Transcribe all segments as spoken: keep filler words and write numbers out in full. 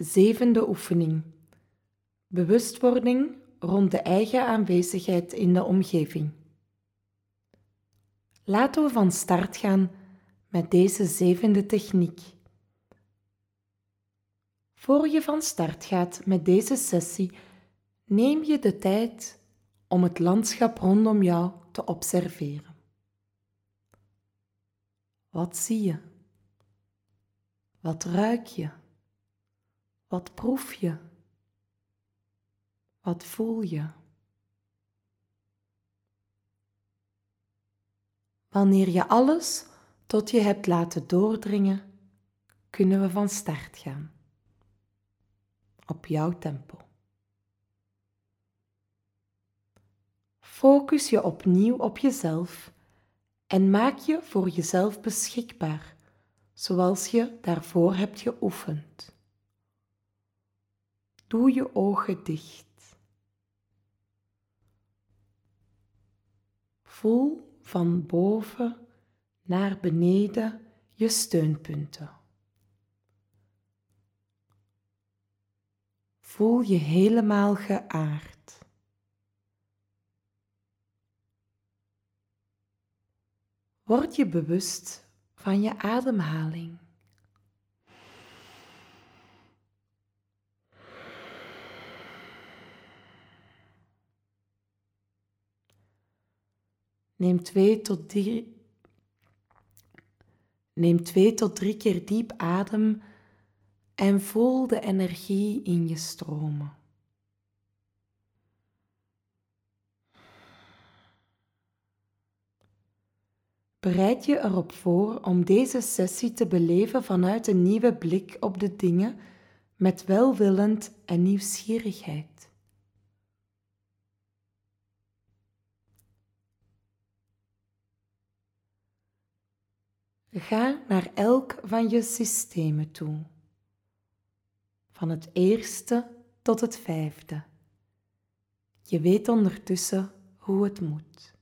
Zevende oefening. Bewustwording rond de eigen aanwezigheid in de omgeving. Laten we van start gaan met deze zevende techniek. Voor je van start gaat met deze sessie, neem je de tijd om het landschap rondom jou te observeren. Wat zie je? Wat ruik je? Wat proef je? Wat voel je? Wanneer je alles tot je hebt laten doordringen, kunnen we van start gaan. Op jouw tempo. Focus je opnieuw op jezelf en maak je voor jezelf beschikbaar, zoals je daarvoor hebt geoefend. Doe je ogen dicht. Voel van boven naar beneden je steunpunten. Voel je helemaal geaard. Word je bewust van je ademhaling. Neem twee tot drie, neem twee tot drie keer diep adem en voel de energie in je stromen. Bereid je erop voor om deze sessie te beleven vanuit een nieuwe blik op de dingen met welwillend en nieuwsgierigheid. Ga naar elk van je systemen toe, van het eerste tot het vijfde. Je weet ondertussen hoe het moet.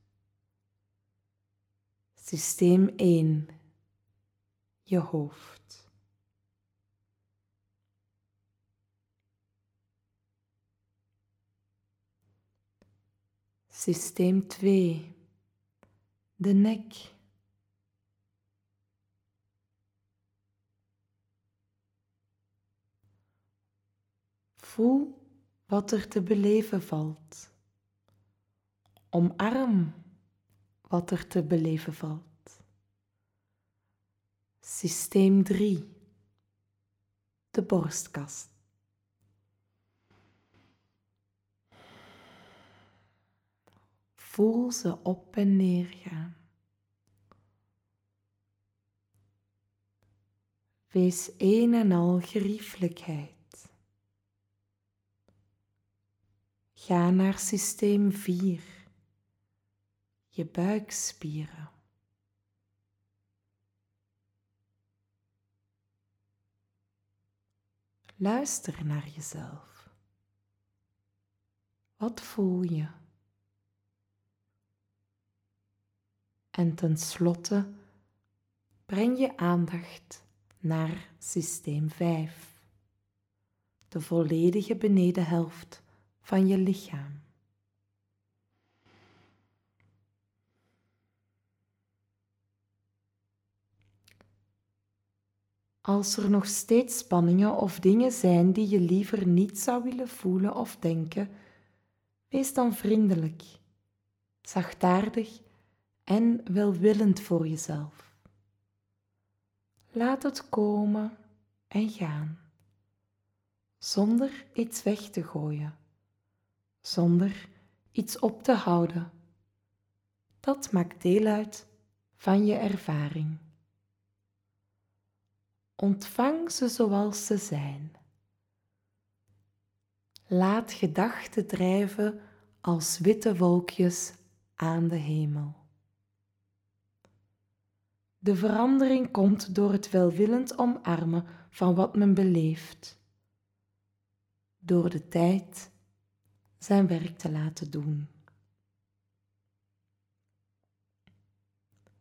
Systeem één, je hoofd. Systeem twee, de nek. Voel wat er te beleven valt. Omarm wat er te beleven valt. Systeem drie, de borstkas. Voel ze op en neer gaan. Wees een en al geriefelijkheid. Ga naar systeem vier, je buikspieren. Luister naar jezelf. Wat voel je? En tenslotte breng je aandacht naar systeem vijf, de volledige benedenhelft van je lichaam. Als er nog steeds spanningen of dingen zijn die je liever niet zou willen voelen of denken, wees dan vriendelijk, zachtaardig en welwillend voor jezelf. Laat het komen en gaan, zonder iets weg te gooien, zonder iets op te houden. Dat maakt deel uit van je ervaring. Ontvang ze zoals ze zijn. Laat gedachten drijven als witte wolkjes aan de hemel. De verandering komt door het welwillend omarmen van wat men beleeft, door de tijd zijn werk te laten doen.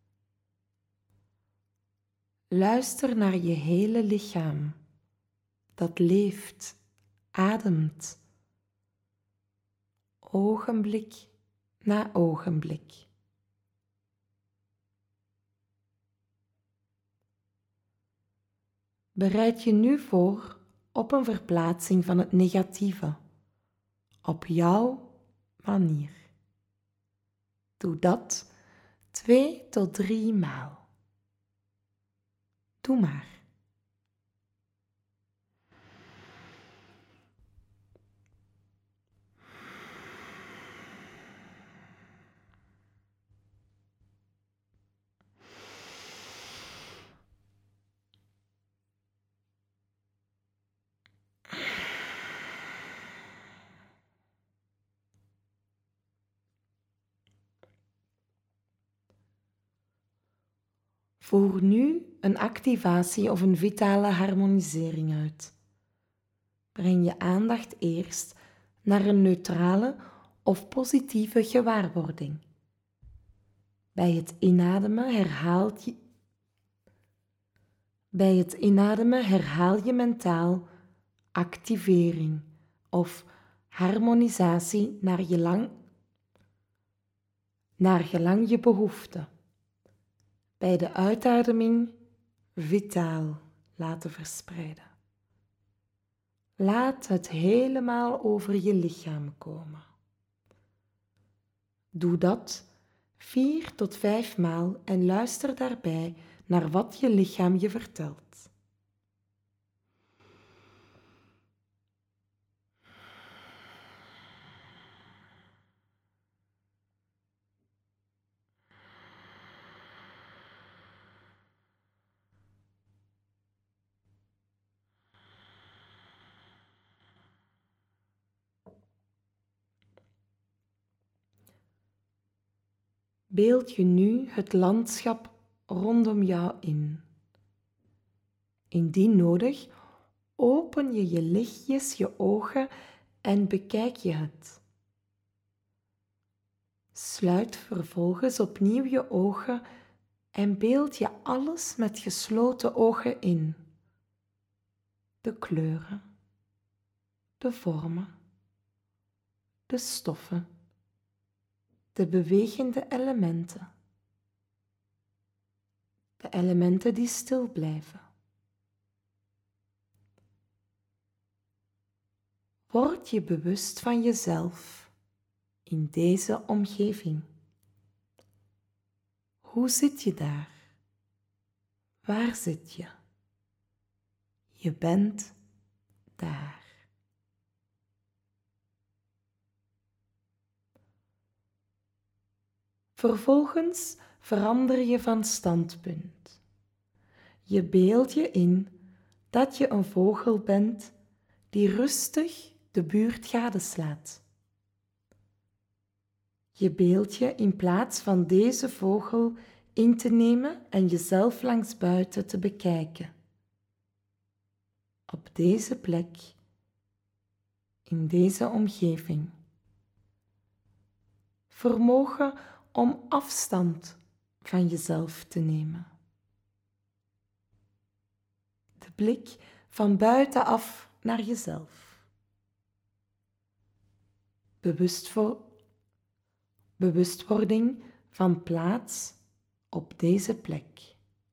Luister naar je hele lichaam dat leeft, ademt, ogenblik na ogenblik. Bereid je nu voor op een verplaatsing van het negatieve, op jouw manier. Doe dat twee tot drie maal. Doe maar. Voer nu een activatie of een vitale harmonisering uit. Breng je aandacht eerst naar een neutrale of positieve gewaarwording. Bij het inademen herhaal je, bij het inademen herhaal je mentaal activering of harmonisatie naar gelang, naar gelang je behoefte. Bij de uitademing vitaal laten verspreiden. Laat het helemaal over je lichaam komen. Doe dat vier tot vijf maal en luister daarbij naar wat je lichaam je vertelt. Beeld je nu het landschap rondom jou in. Indien nodig, open je je lichtjes je ogen en bekijk je het. Sluit vervolgens opnieuw je ogen en beeld je alles met gesloten ogen in. De kleuren, de vormen, de stoffen, de bewegende elementen. De elementen die stil blijven. Word je bewust van jezelf in deze omgeving. Hoe zit je daar? Waar zit je? Je bent daar. Vervolgens verander je van standpunt. Je beeld je in dat je een vogel bent die rustig de buurt gadeslaat. Je beeld je in plaats van deze vogel in te nemen en jezelf langs buiten te bekijken. Op deze plek, in deze omgeving. Vermogen om afstand van jezelf te nemen. De blik van buitenaf naar jezelf. Bewustvo- bewustwording van plaats op deze plek.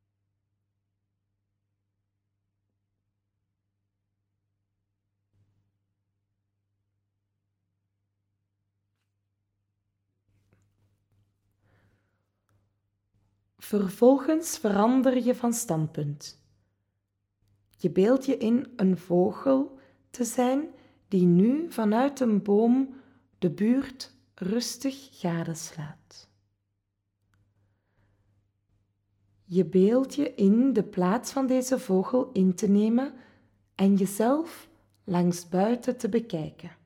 Vervolgens verander je van standpunt. Je beeld je in een vogel te zijn die nu vanuit een boom de buurt rustig gadeslaat. Je beeld je in de plaats van deze vogel in te nemen en jezelf langs buiten te bekijken.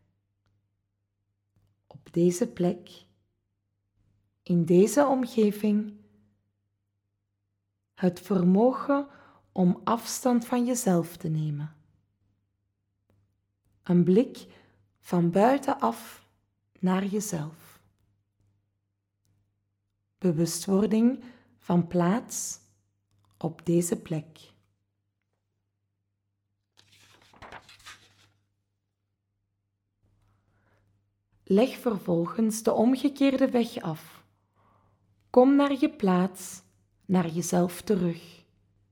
Op deze plek, in deze omgeving, het vermogen om afstand van jezelf te nemen. Een blik van buitenaf naar jezelf. Bewustwording van plaats op deze plek. Leg vervolgens de omgekeerde weg af. Kom naar je plaats, naar jezelf terug.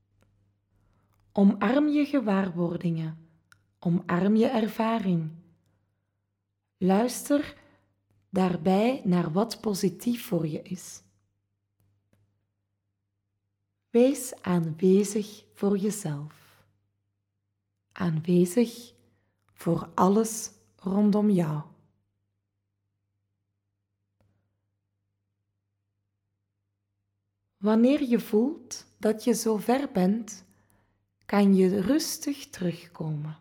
Omarm je gewaarwordingen, omarm je ervaring. Luister daarbij naar wat positief voor je is. Wees aanwezig voor jezelf. Aanwezig voor alles rondom jou. Wanneer je voelt dat je zo ver bent, kan je rustig terugkomen.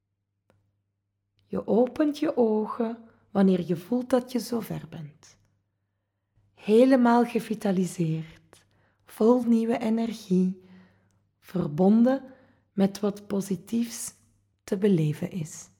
Je opent je ogen wanneer je voelt dat je zo ver bent. Helemaal gevitaliseerd, vol nieuwe energie, verbonden met wat positiefs te beleven is.